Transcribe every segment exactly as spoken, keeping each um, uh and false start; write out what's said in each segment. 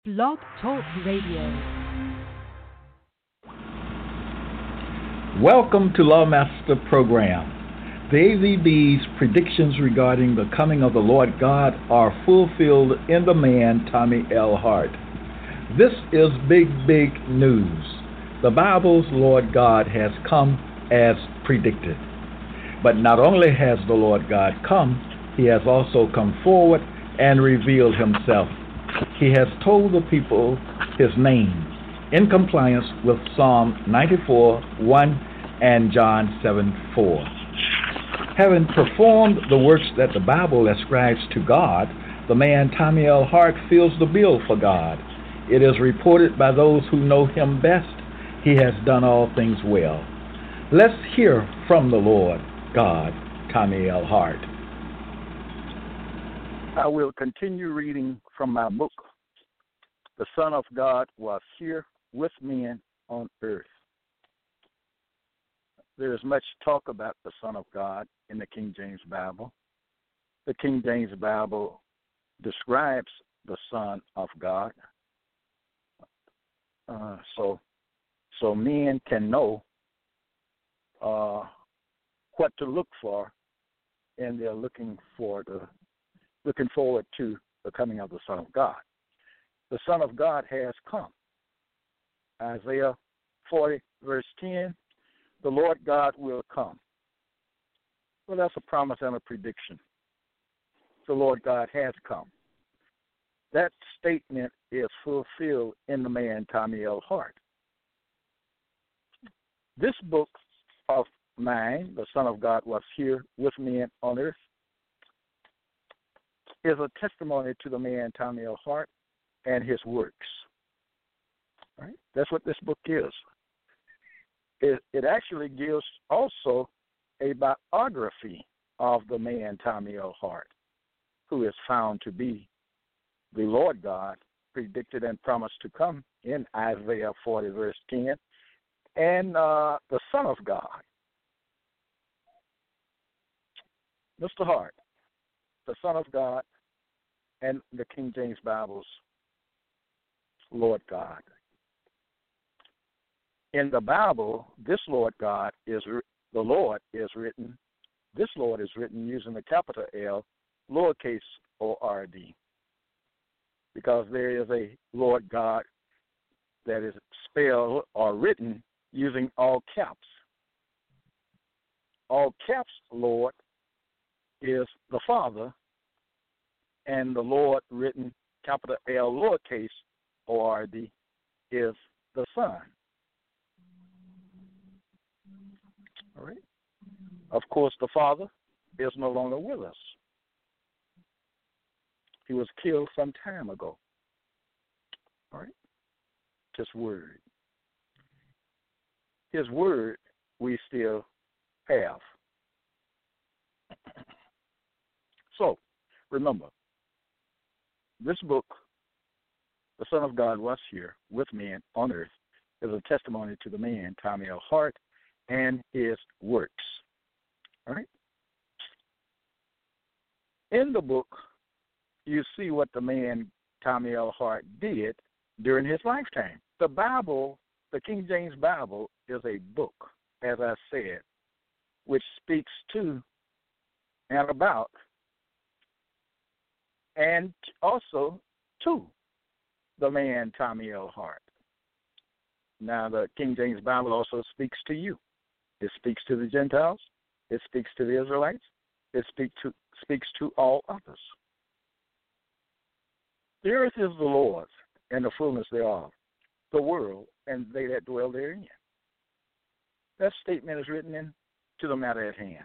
Blog Talk Radio. Welcome to Lawmaster Program. The A V B's predictions regarding the coming of the Lord God are fulfilled in the man Tommy L. Hart. This is big, big news. The Bible's Lord God has come as predicted. But not only has the Lord God come, he has also come forward and revealed himself. He has told the people his name in compliance with Psalm ninety-four, one and John seven, four. Having performed the works that the Bible ascribes to God, the man Tommy L. Hart fills the bill for God. It is reported by those who know him best, he has done all things well. Let's hear from the Lord God, Tommy L. Hart. I will continue reading from my book, The Son of God Was Here with Men on Earth. There is much talk about the Son of God in the King James Bible. The King James Bible describes the Son of God, uh, so so men can know uh, what to look for, and they're looking for the looking forward to the coming of the Son of God. The Son of God has come. Isaiah forty, verse ten, the Lord God will come. Well, that's a promise and a prediction. The Lord God has come. That statement is fulfilled in the man Tommy L. Hart. This book of mine, The Son of God Was Here with Men on Earth, is a testimony to the man Tommy L. Hart and his works. Right? That's what this book is. It, it actually gives also a biography of the man Tommy L. Hart, who is found to be the Lord God, predicted and promised to come in Isaiah forty, verse ten, and uh, the Son of God. Mister Hart, the Son of God, and the King James Bible's Lord God. In the Bible, this Lord God is the Lord is written. This Lord is written using the capital L, lowercase O R D, because there is a Lord God that is spelled or written using all caps. All caps Lord is the Father, and the Lord written capital L, lowercase O R D is the Son. All right. Of course, the Father is no longer with us. He was killed some time ago. All right. His word. His word we still have. So, remember, this book, The Son of God Was Here with Men on Earth, is a testimony to the man Tommy L. Hart and his works. All right? In the book, you see what the man Tommy L. Hart did during his lifetime. The Bible, the King James Bible, is a book, as I said, which speaks to and about and also to the man Tommy L. Hart. Now, the King James Bible also speaks to you. It speaks to the Gentiles. It speaks to the Israelites. It speak to, speaks to all others. The earth is the Lord's, and the fullness thereof, the world, and they that dwell therein. That statement is written in to the matter at hand.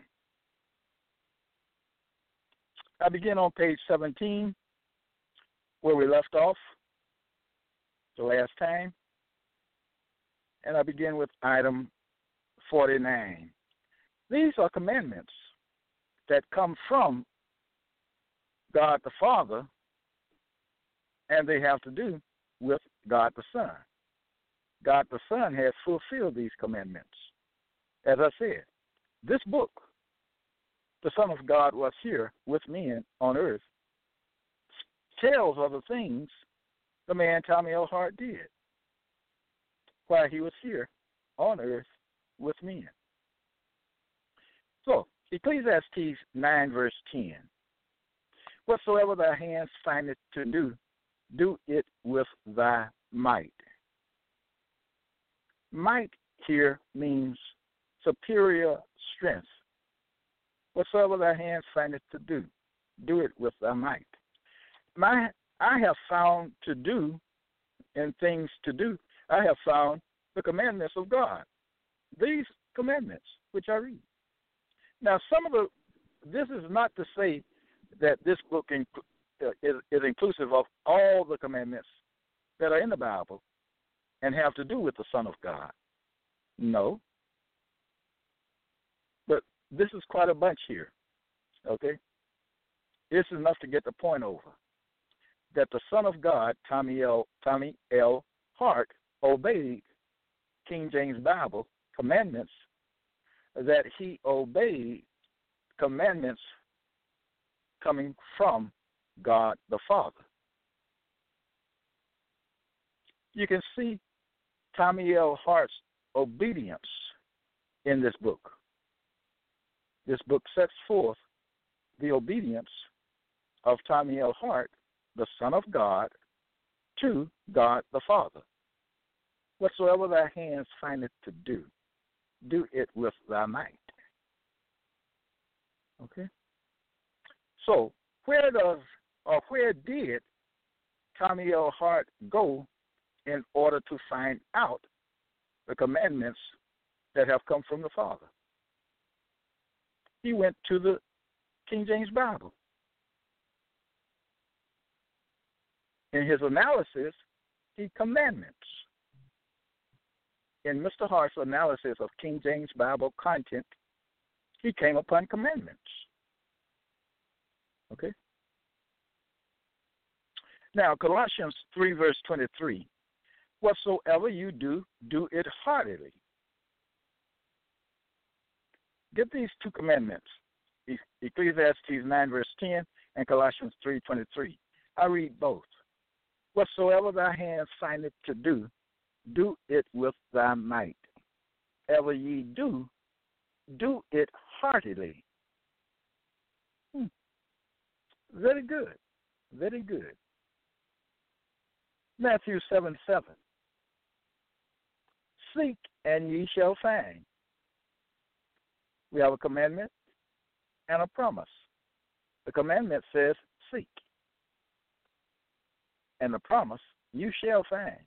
I begin on page seventeen, where we left off the last time, and I begin with item forty-nine. These are commandments that come from God the Father, and they have to do with God the Son. God the Son has fulfilled these commandments. As I said, this book, The Son of God Was Here with Men on Earth, tells of the things the man Tommy L. Hart did while he was here on earth with men. So, Ecclesiastes nine, verse ten. Whatsoever thy hands findeth to do, do it with thy might. Might here means superior strength. Whatsoever thy hands findeth to do, do it with thy might. My, I have found to do, and things to do, I have found the commandments of God. These commandments, which I read. Now, some of the, this is not to say that this book inc- uh, is, is inclusive of all the commandments that are in the Bible and have to do with the Son of God. No. But this is quite a bunch here, okay? This is enough to get the point over, that the Son of God, Tommy L. Tommy L. Hart, obeyed King James Bible commandments, that he obeyed commandments coming from God the Father. You can see Tommy L. Hart's obedience in this book. This book sets forth the obedience of Tommy L. Hart, the Son of God, to God the Father. Whatsoever thy hands findeth to do, do it with thy might. Okay? So, where does, or where did Tommy L. Hart go in order to find out the commandments that have come from the Father? He went to the King James Bible. In his analysis, he commandments. In Mister Hart's analysis of King James Bible content, he came upon commandments. Okay? Now, Colossians three, verse twenty-three. Whatsoever you do, do it heartily. Get these two commandments, Ecclesiastes nine, verse ten, and Colossians three, twenty-three. I read both. Whatsoever thy hands findeth to do, do it with thy might. Ever ye do, do it heartily. Hmm. Very good. Very good. Matthew seven, seven. Seek, and ye shall find. We have a commandment and a promise. The commandment says, seek. And the promise, you shall find.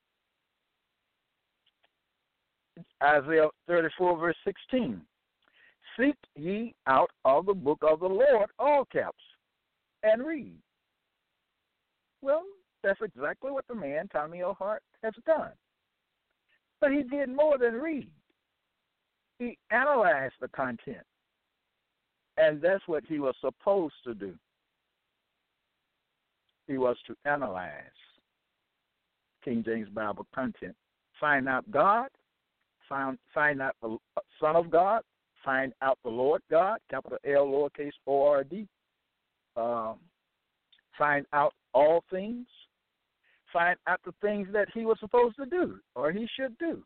Isaiah thirty-four, verse sixteen. Seek ye out of the book of the Lord, all caps, and read. Well, that's exactly what the man, Tommy L. Hart, has done. But he did more than read. He analyzed the content. And that's what he was supposed to do. He was to analyze King James Bible content. Find out God, find, find out the Son of God, find out the Lord God, capital L, lowercase O R D. Um, find out all things. Find out the things that he was supposed to do, or he should do.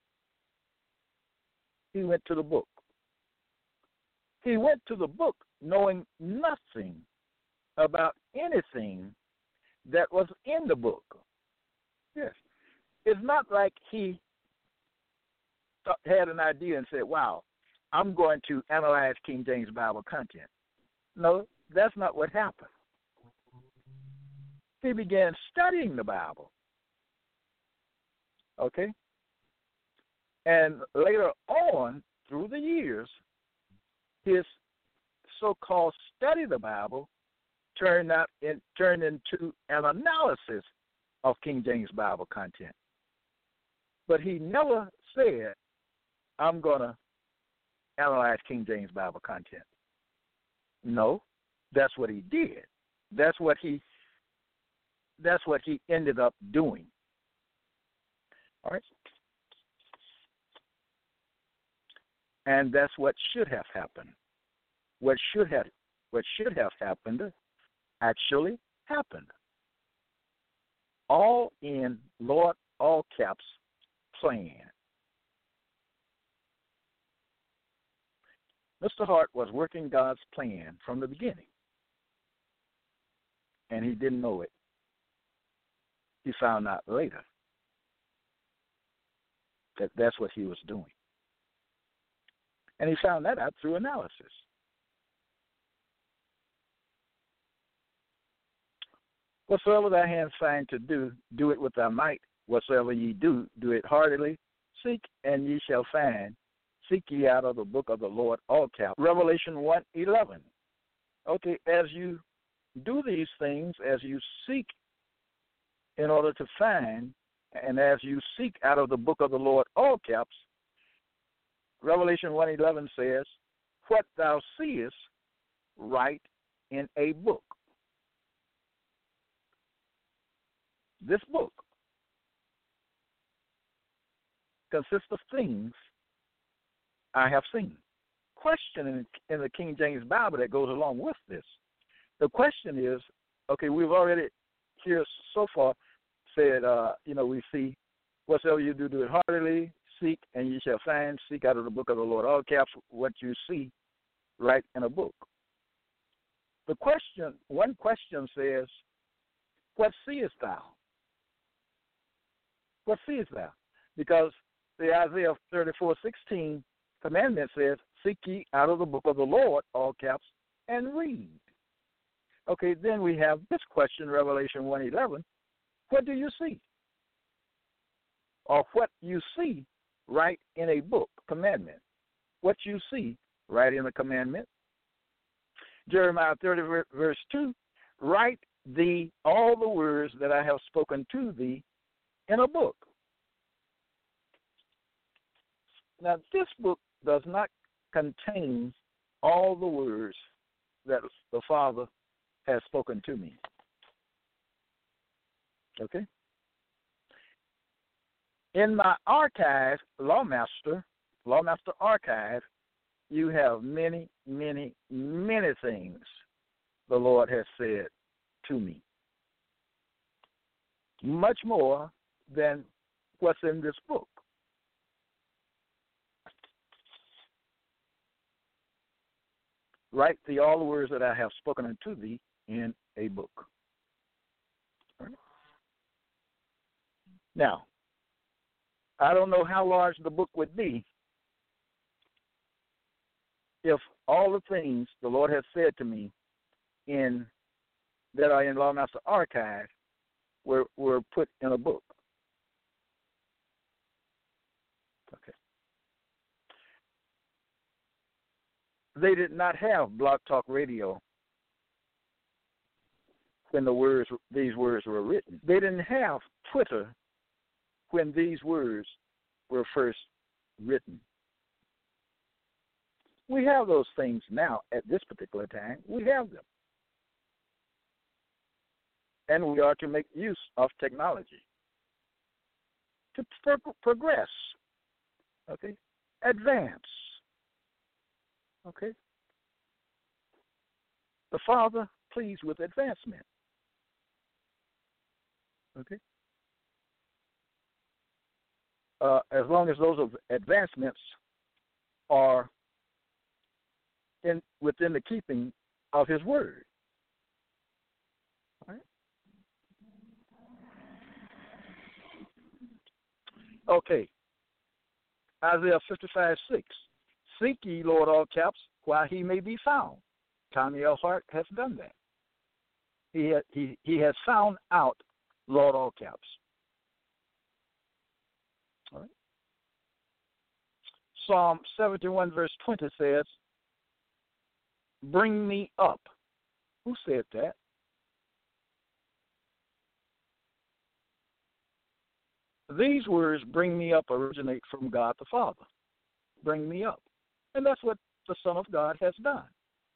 He went to the book. He went to the book knowing nothing about anything that was in the book. Yes. It's not like he th- had an idea and said, wow, I'm going to analyze King James Bible content. No, that's not what happened. He began studying the Bible. Okay? And later on, through the years, his so-called study of the Bible turned out in, turned into an analysis of King James Bible content. But he never said, I'm going to analyze King James Bible content. No, that's what he did. That's what he that's what he ended up doing. All right? And that's what should have happened. What should have what should have happened actually happened. all in Lord, all caps, plan. Mister Hart was working God's plan from the beginning, and he didn't know it. He found out later that that's what he was doing. And he found that out through analysis. Whatsoever thy hands find to do, do it with thy might. Whatsoever ye do, do it heartily. Seek, and ye shall find. Seek ye out of the book of the Lord, all caps. Revelation one eleven. Okay, as you do these things, as you seek in order to find, and as you seek out of the book of the Lord, all caps, Revelation one eleven says, what thou seest, write in a book. This book consists of things I have seen. Question in, in the King James Bible that goes along with this. The question is, okay, we've already here so far said, uh, you know, we see whatsoever you do, do it heartily, seek, and you shall find. Seek out of the book of the Lord, all caps, what you see, write in a book. The question, one question says, what seest thou? What seest thou? Because the Isaiah thirty-four sixteen commandment says, seek ye out of the book of the Lord, all caps, and read. Okay, then we have this question, Revelation one eleven. What do you see? Or what you see, write in a book, commandment. What you see, write in a commandment. Jeremiah thirty, verse two, write thee all the words that I have spoken to thee in a book. Now, this book does not contain all the words that the Father has spoken to me. Okay? In my archive, Lawmaster, Lawmaster Archive, you have many, many, many things the Lord has said to me. Much more than what's in this book. Write thee all the words that I have spoken unto thee in a book. Right. Now, I don't know how large the book would be if all the things the Lord has said to me in that are in Lawmaster Archive were, were put in a book. Okay. They did not have Blog Talk Radio when the words, these words were written. They didn't have Twitter when these words were first written. We have those things now at this particular time. We have them. And we are to make use of technology to pro- progress, okay, advance, okay. The Father pleased with advancement, okay. Uh, as long as those advancements are in within the keeping of His Word. All right. Okay. Isaiah fifty-five six. Seek ye, Lord, all caps, while he may be found. Tommy L. Hart has done that. He ha- he he has found out Lord, all caps. All right. Psalm seventy-one verse twenty says, bring me up. Who said that? These words, bring me up, originate from God the Father. Bring me up. And that's what the Son of God has done.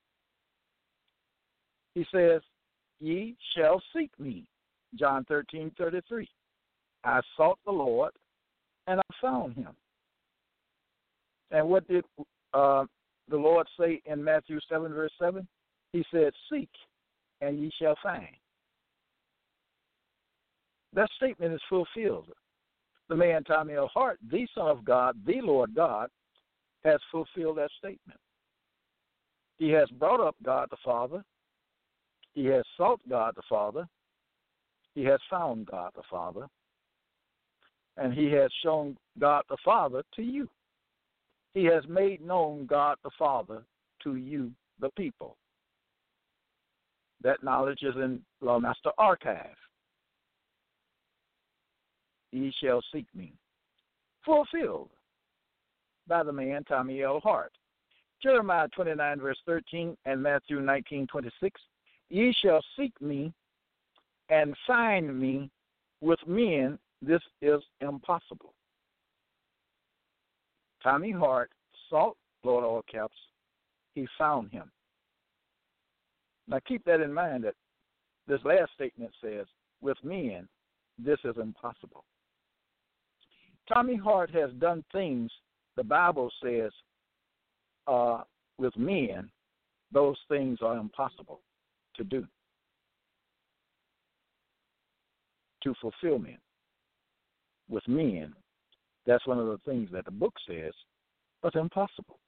He says, ye shall seek me. John thirteen thirty-three. I sought the Lord, and I found him. And what did uh, the Lord say in Matthew seven verse seven? He said, seek, and ye shall find. that statement is fulfilled. The man Tommy L. Hart, the Son of God, the Lord God, has fulfilled that statement. He has brought up God the Father. He has sought God the Father. He has found God the Father. And he has shown God the Father to you. He has made known God the Father to you, the people. That knowledge is in Lawmaster Archive. Ye shall seek me. Fulfilled by the man Tommy L. Hart. Jeremiah twenty-nine, verse thirteen, and Matthew nineteen, twenty-six. Ye shall seek me and find me. With men, this is impossible. Tommy Hart sought Lord all caps. He found him. Now keep that in mind that this last statement says, with men, this is impossible. Tommy Hart has done things the Bible says uh, with men, those things are impossible to do, to fulfillment. With men, that's one of the things that the book says, but impossible.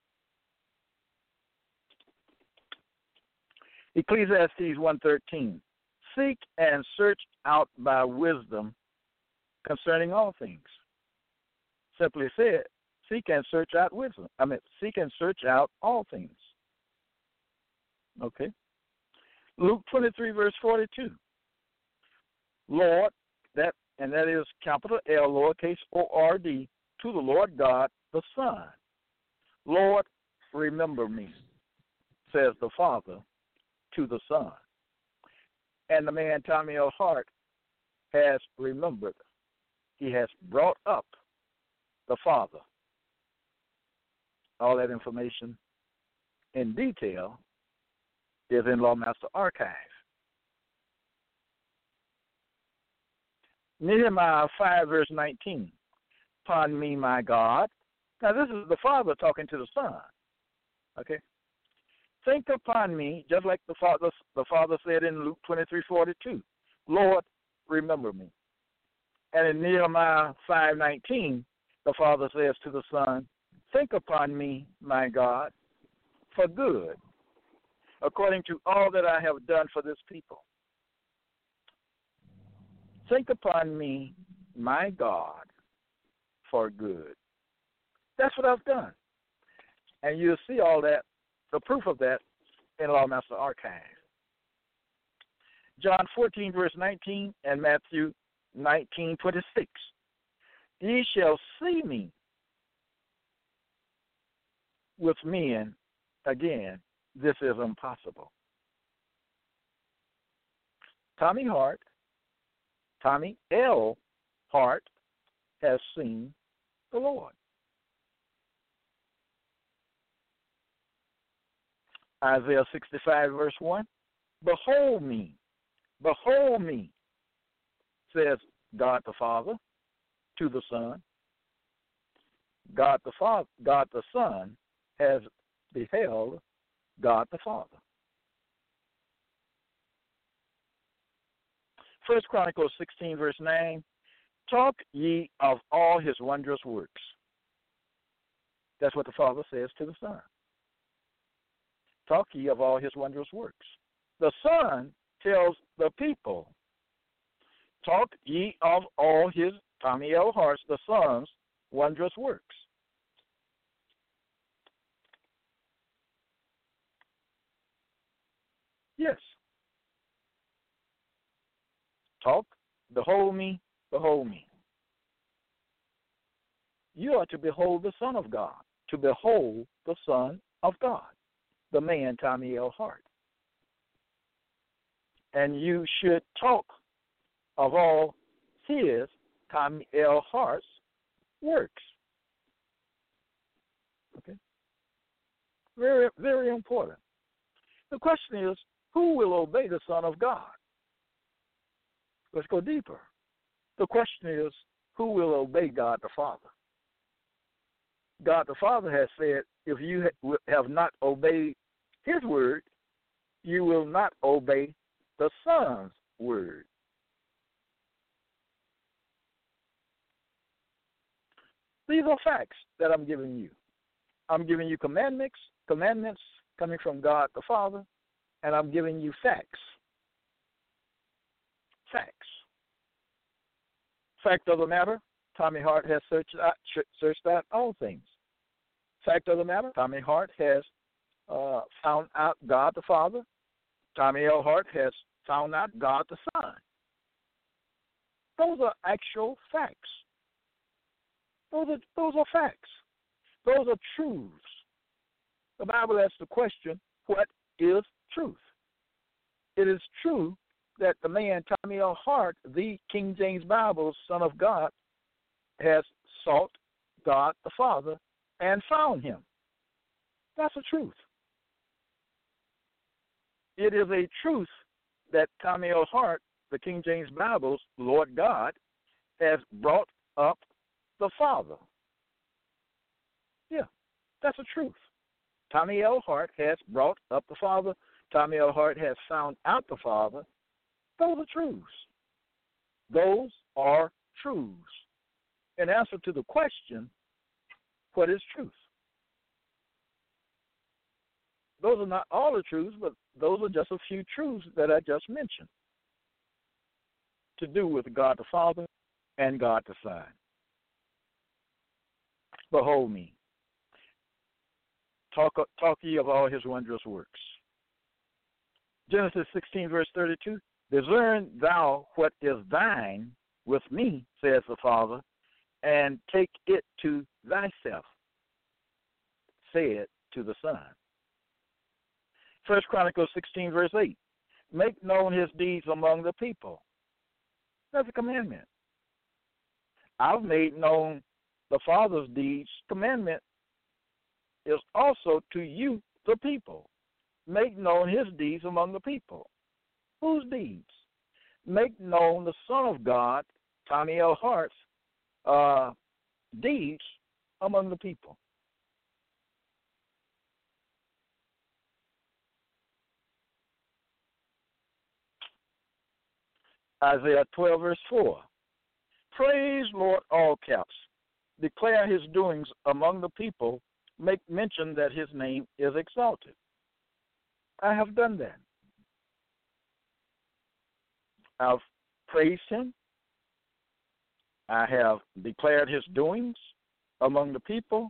Ecclesiastes one thirteen, seek and search out by wisdom concerning all things. Simply said, seek and search out wisdom. I mean, seek and search out all things. Okay. Luke twenty-three, verse forty-two. Lord, that and that is capital L, lowercase O R D, to the Lord God the Son. Lord, remember me, says the Father to the Son. And the man Tommy L. Hart has remembered. He has brought up the Father. All that information in detail is in Lawmaster Archive. Nehemiah five, verse nineteen. Upon me, my God. Now, this is the Father talking to the Son. Okay? Think upon me, just like the Father, the Father said in Luke twenty-three, forty-two. Lord, remember me. And in Nehemiah five, nineteen, the Father says to the Son, think upon me, my God, for good, according to all that I have done for this people. Think upon me, my God, for good. That's what I've done. And you'll see all that, the proof of that, in Lawmaster Archive. John fourteen, verse nineteen, and Matthew nineteen, twenty-six. Ye shall see me with men. Again, this is impossible. Tommy Hart, Tommy L. Hart, has seen the Lord. Isaiah sixty-five, verse one. Behold me, behold me, says God the Father to the Son. God the Father, God the Son has beheld God the Father. First Chronicles sixteen, verse nine. Talk ye of all his wondrous works. That's what the Father says to the Son. Talk ye of all his wondrous works. The Son tells the people, talk ye of all his, Tommy L. Hart's, the Son's wondrous works. Yes. Talk, behold me, behold me. You are to behold the Son of God, to behold the Son of God, the man Tommy L. Hart. And you should talk of all his, Tommy L. Hart's, works. Okay? Very, very important. The question is, who will obey the Son of God? Let's go deeper. The question is, who will obey God the Father? God the Father has said, if you have not obeyed his word, you will not obey the Son's word. These are facts that I'm giving you. I'm giving you commandments, commandments coming from God the Father, and I'm giving you facts. Facts. Fact of the matter, Tommy Hart has searched out, searched out all things. Fact of the matter, Tommy Hart has uh, found out God the Father. Tommy L. Hart has found out God the Son. Those are actual facts. Those are, those are facts. Those are truths. The Bible asks the question, what is truth? It is true that the man, Tommy L. Hart, the King James Bible Son of God, has sought God the Father and found him. That's a truth. It is a truth that Tommy L. Hart, the King James Bible's Lord God, has brought up the Father. Yeah, that's a truth. Tommy L. Hart has brought up the Father. Tommy L. Hart has found out the Father. Those are truths. Those are truths. In answer to the question, what is truth? Those are not all the truths, but those are just a few truths that I just mentioned to do with God the Father and God the Son. Behold me. Talk, talk ye of all his wondrous works. Genesis sixteen, verse thirty-two. Discern thou what is thine with me, says the Father, and take it to thyself, said to the Son. First Chronicles sixteen, verse eight. Make known his deeds among the people. That's a commandment. I've made known the Father's deeds. Commandment is also to you, the people. Make known his deeds among the people. Whose deeds? Make known the Son of God, Tommy L. Hart's, uh, deeds among the people. Isaiah twelve, verse four. Praise Lord, all caps. Declare his doings among the people. Make mention that his name is exalted. I have done that. I've praised him. I have declared his doings among the people.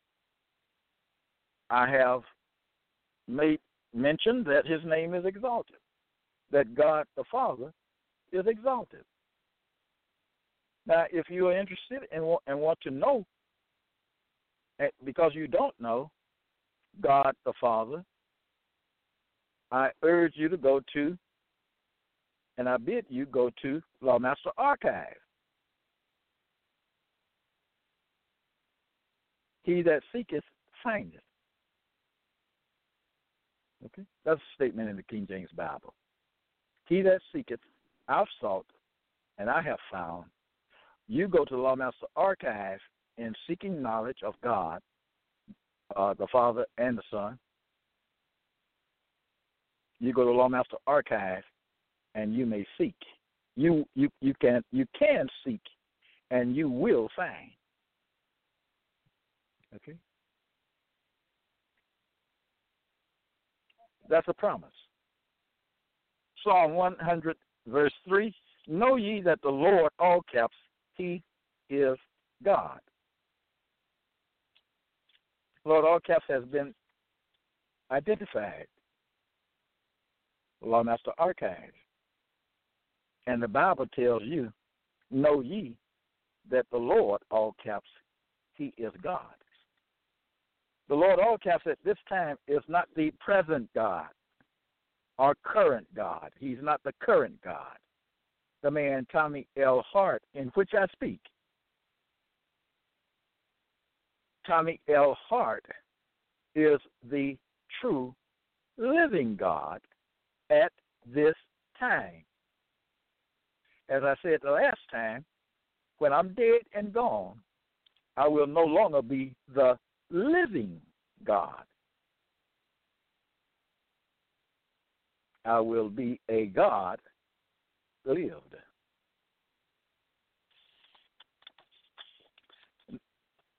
I have made mention that his name is exalted, that God the Father is exalted. Now, if you are interested and want, and want to know, because you don't know God the Father, I urge you to go to, and I bid you go to Lawmaster Archive. He that seeketh, findeth. Okay? That's a statement in the King James Bible. He that seeketh, I've sought, and I have found. You go to the Lawmaster Archive in seeking knowledge of God, uh, the Father and the Son. You go to the Lawmaster Archive, and you may seek. You you you can you can seek, and you will find. Okay. That's a promise. Psalm one hundred, verse three. Know ye that the Lord, all caps, he is God. Lord, all caps has been identified. Lawmaster Archive. And the Bible tells you, know ye that the Lord, all caps, he is God. The Lord, all caps, at this time is not the present God or current God. He's not the current God. The man Tommy L. Hart, in which I speak. Tommy L. Hart is the true living God at this time. As I said the last time, when I'm dead and gone, I will no longer be the living God. I will be a God lived.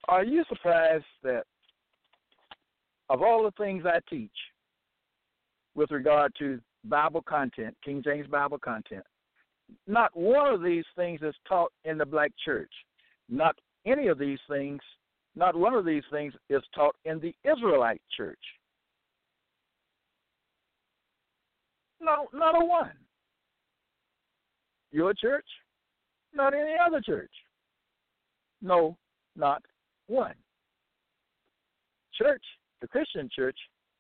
Are you surprised that of all the things I teach with regard to Bible content, King James Bible content, not one of these things is taught in the black church. Not any of these things, not one of these things is taught in the Israelite church. No, not a one. Your church, not any other church. No, not one. Church, the Christian church,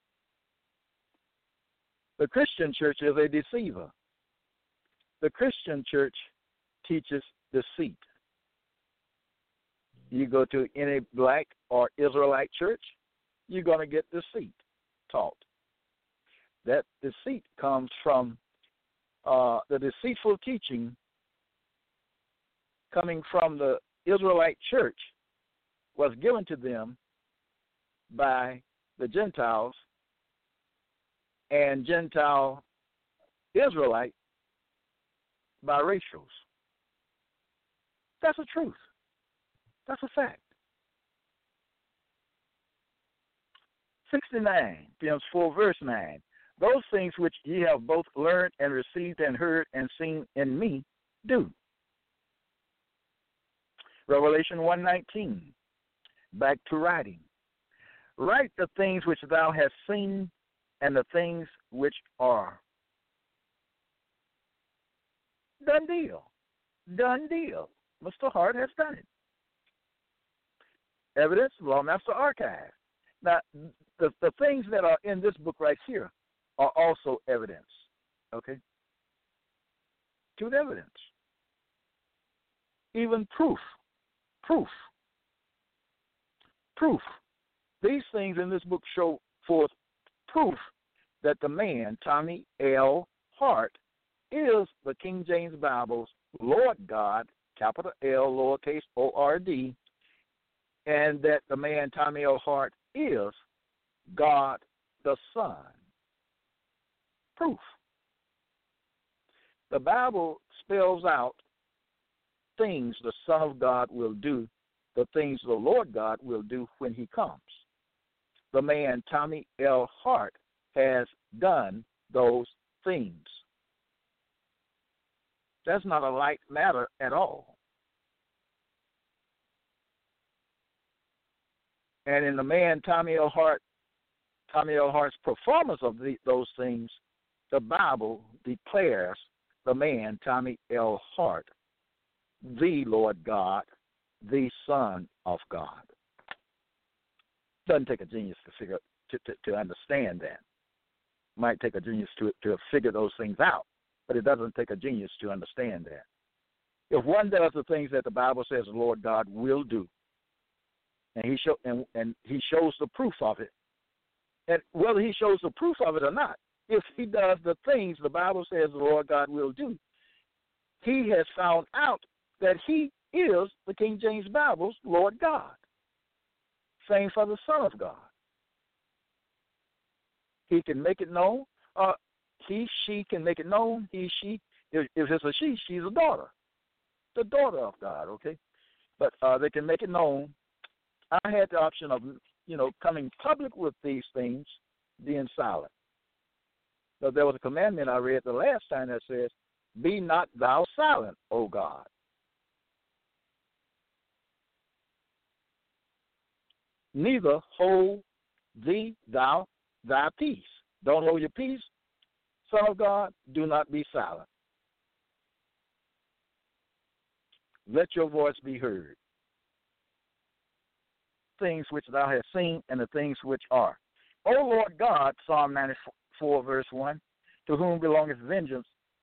the Christian church is a deceiver. The Christian church teaches deceit. You go to any black or Israelite church, you're going to get deceit taught. That deceit comes from uh, the deceitful teaching coming from the Israelite church was given to them by the Gentiles and Gentile Israelite biracials. That's the truth. That's a fact. sixty-nine, Philippians four, verse nine. Those things which ye have both learned and received and heard and seen in me, do. Revelation one nineteen, back to writing. Write the things which thou hast seen and the things which are. Done deal. Done deal. Mister Hart has done it. Evidence, Lawmaster Archive. Now, the, the things that are in this book right here are also evidence. Okay? Good evidence. Even proof. Proof. Proof. These things in this book show forth proof that the man, Tommy L. Hart, is the King James Bible's Lord God, capital L, lowercase O R D, and that the man, Tommy L. Hart, is God the Son. Proof. The Bible spells out things the Son of God will do, the things the Lord God will do when he comes. The man, Tommy L. Hart, has done those things. That's not a light matter at all. And in the man, Tommy L. Hart, Tommy L. Hart's performance of the, those things, the Bible declares the man, Tommy L. Hart, the Lord God, the Son of God. Doesn't take a genius to figure to, to, to understand that. Might take a genius to to figure those things out, but it doesn't take a genius to understand that. If one does the things that the Bible says the Lord God will do, and he show and, and he shows the proof of it, and whether he shows the proof of it or not, if he does the things the Bible says the Lord God will do, he has found out that he is the King James Bible's Lord God. Same for the Son of God. He can make it known. Uh, he, she can make it known. He, she. If, if it's a she, she's a daughter. The daughter of God, okay? But uh, they can make it known. I had the option of, you know, coming public with these things, being silent. But there was a commandment I read the last time that says, be not thou silent, O God. Neither hold thee thou thy peace. Don't hold your peace. Son of God, do not be silent. Let your voice be heard. Things which thou hast seen and the things which are. O Lord God, Psalm ninety-four, verse one, to whom belongeth vengeance.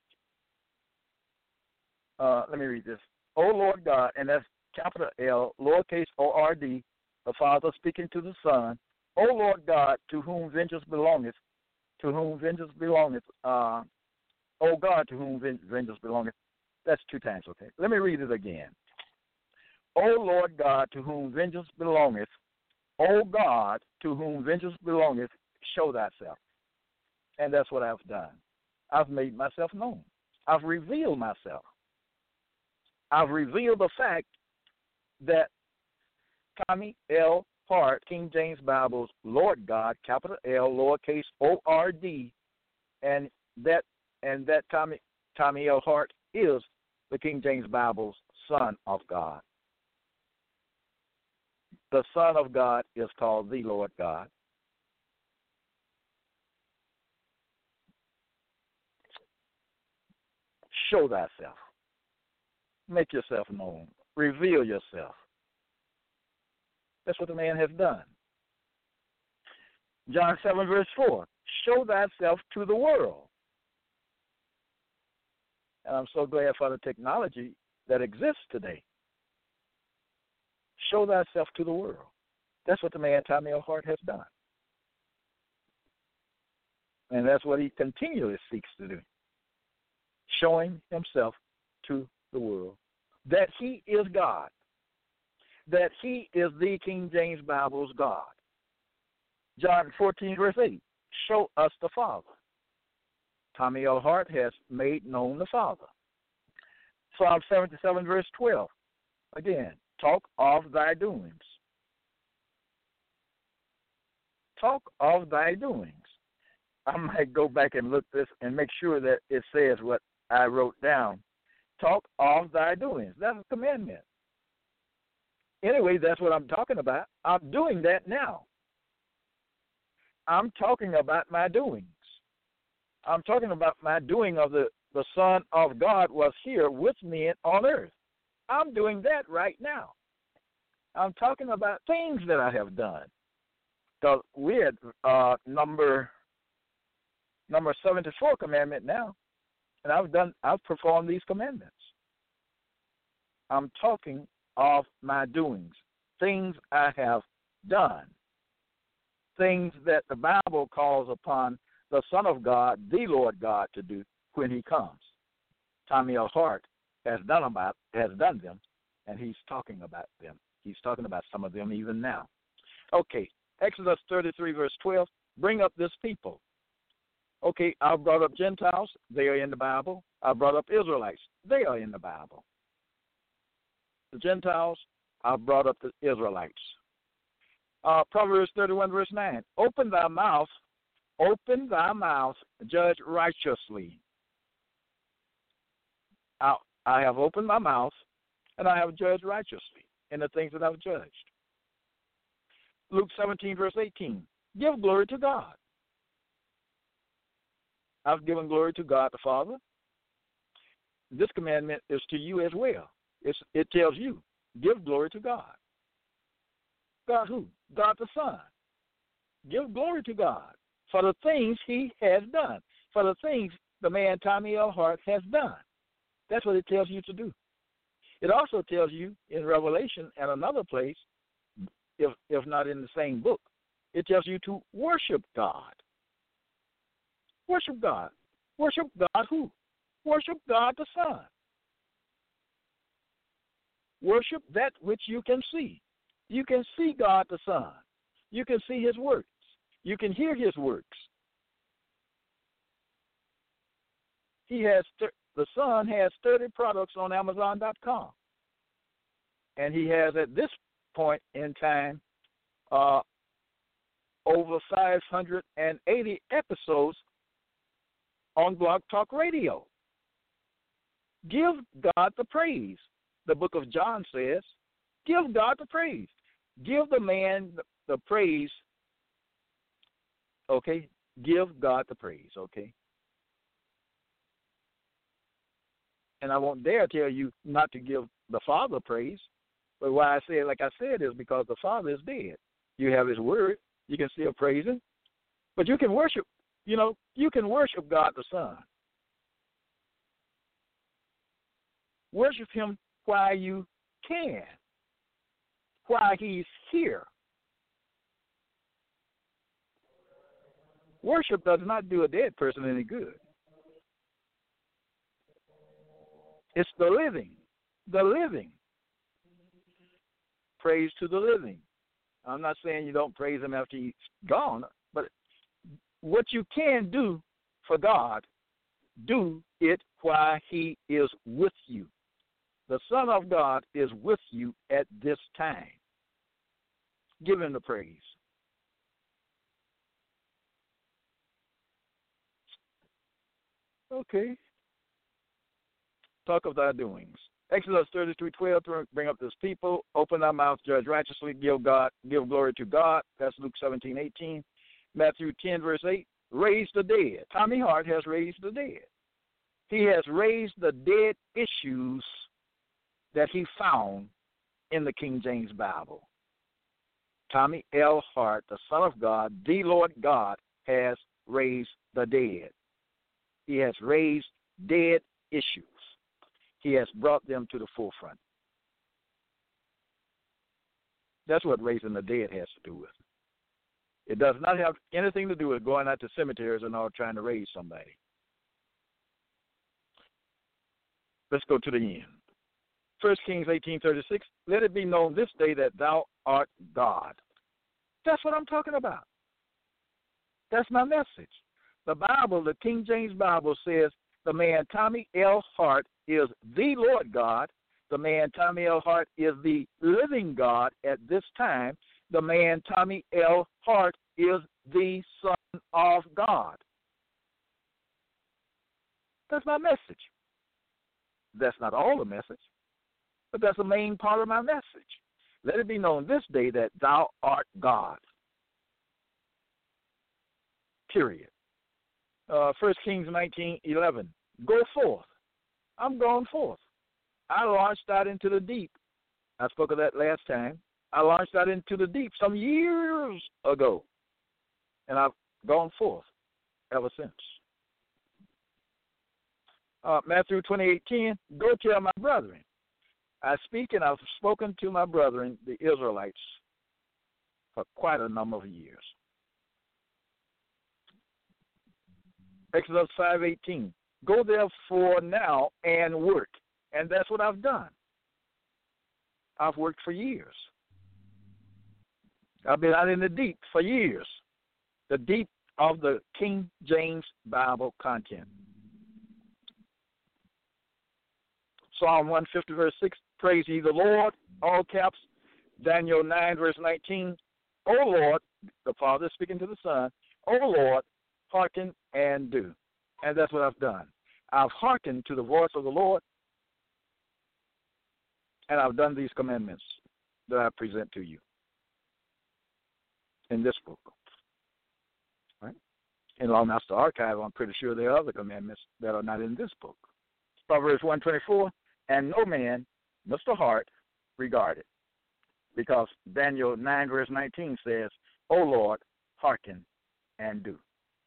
Uh, let me read this. O Lord God, and that's capital L, lowercase O R D, the Father speaking to the Son. O Lord God, to whom vengeance belongeth, to whom vengeance belongeth, uh, O God, to whom vengeance belongeth. That's two times, okay. Let me read it again. O Lord God, to whom vengeance belongeth, O God, to whom vengeance belongeth, show thyself. And that's what I've done. I've made myself known. I've revealed myself. I've revealed the fact that Tommy L. Hart, King James Bible's Lord God, capital L, lowercase O R D, and that and that Tommy Tommy L. Hart is the King James Bible's Son of God. The Son of God is called the Lord God. Show thyself. Make yourself known. Reveal yourself. That's what the man has done. John seven, verse four. Show thyself to the world. And I'm so glad for the technology that exists today. Show thyself to the world. That's what the man Tommy L. Hart has done. And that's what he continually seeks to do. Showing himself to the world. That he is God. That he is the King James Bible's God. John fourteen, verse eight. Show us the Father. Tommy L. Hart has made known the Father. Psalm seventy-seven, verse twelve. Again, talk of thy doings. Talk of thy doings. I might go back and look this and make sure that it says what I wrote down. Talk of thy doings. That's a commandment. Anyway, that's what I'm talking about. I'm doing that now. I'm talking about my doings. I'm talking about my doing of the, the Son of God was here with me on earth. I'm doing that right now. I'm talking about things that I have done. Because we're at uh, number number seventy-four commandment now, and I've done I've performed these commandments. I'm talking of my doings, things I have done, things that the Bible calls upon the Son of God, the Lord God, to do when he comes. Tommy L. Hart has done about has done them, and he's talking about them. He's talking about some of them even now. Okay, Exodus thirty-three, verse twelve, bring up this people. Okay, I brought up Gentiles. They are in the Bible. I brought up Israelites. They are in the Bible. The Gentiles, I brought up the Israelites. Uh, Proverbs thirty-one, verse nine, open thy mouth, open thy mouth, judge righteously. I, I have opened my mouth, and I have judged righteously in the things that I've judged. Luke seventeen, verse eighteen, give glory to God. I've given glory to God the Father. This commandment is to you as well. It's, it tells you, give glory to God. God who? God the Son. Give glory to God for the things he has done, for the things the man Tommy L. Hart has done. That's what it tells you to do. It also tells you in Revelation and another place, if if not in the same book, it tells you to worship God. Worship God. Worship God who? Worship God the Son. Worship that which you can see. You can see God the Son. You can see his works. You can hear his works. He has the Son has thirty products on Amazon dot com. And he has at this point in time uh, over five hundred eighty episodes on Blog Talk Radio. Give God the praise. The book of John says, give God the praise. Give the man the, the praise. Okay? Give God the praise, okay? And I won't dare tell you not to give the Father praise. But why I say it like I said is because the Father is dead. You have his word. You can still praise him. But you can worship, you know, you can worship God the Son. Worship him while you can, while he's here. Worship does not do a dead person any good. It's the living, the living. Praise to the living. I'm not saying you don't praise him after he's gone, but what you can do for God, do it while he is with you. The Son of God is with you at this time. Give him the praise. Okay. Talk of thy doings. Exodus thirty-three twelve, bring up this people, open thy mouth, judge righteously, give God, give glory to God. That's Luke seventeen eighteen. Matthew ten, verse eight, raise the dead. Tommy Hart has raised the dead. He has raised the dead issues that he found in the King James Bible. Tommy L. Hart, the Son of God, the Lord God, has raised the dead. He has raised dead issues. He has brought them to the forefront. That's what raising the dead has to do with. It does not have anything to do with going out to cemeteries and all trying to raise somebody. Let's go to the end. First Kings eighteen thirty-six, let it be known this day that thou art God. That's what I'm talking about. That's my message. The Bible, the King James Bible says the man Tommy L. Hart is the Lord God. The man Tommy L. Hart is the living God at this time. The man Tommy L. Hart is the Son of God. That's my message. That's not all the message, but that's the main part of my message. Let it be known this day that thou art God. Period. Uh, First Kings nineteen eleven. Go forth. I'm going forth. I launched out into the deep. I spoke of that last time. I launched out into the deep some years ago, and I've gone forth ever since. Uh, Matthew twenty-eight ten, go tell my brethren. I speak and I've spoken to my brethren, the Israelites, for quite a number of years. Exodus five eighteen, go therefore now and work. And that's what I've done. I've worked for years. I've been out in the deep for years, the deep of the King James Bible content. Psalm one fifty, verse six, praise ye the Lord, all caps. Daniel nine, verse nineteen, O Lord, the Father speaking to the Son, O Lord, hearken and do. And that's what I've done. I've hearkened to the voice of the Lord, and I've done these commandments that I present to you in this book. Right? In Law Master Archive, I'm pretty sure there are other commandments that are not in this book. Proverbs one twenty-four, and no man, Mister Hart, regard it. Because Daniel nine, verse nineteen says, O Lord, hearken and do.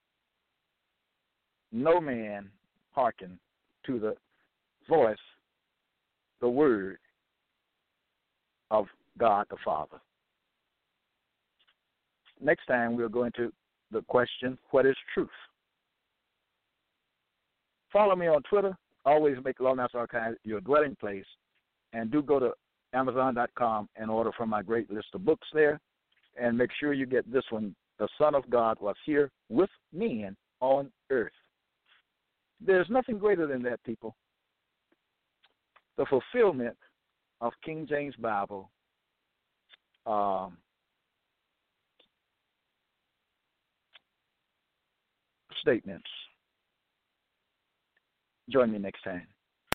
No man hearken to the voice, the word of God the Father. Next time we'll go into the question, what is truth? Follow me on Twitter. Always make Law Master Archive your dwelling place. And do go to Amazon dot com and order from my great list of books there. And make sure you get this one, The Son of God Was Here with Men on Earth. There's nothing greater than that, people. The fulfillment of King James Bible um, statements. Join me next time.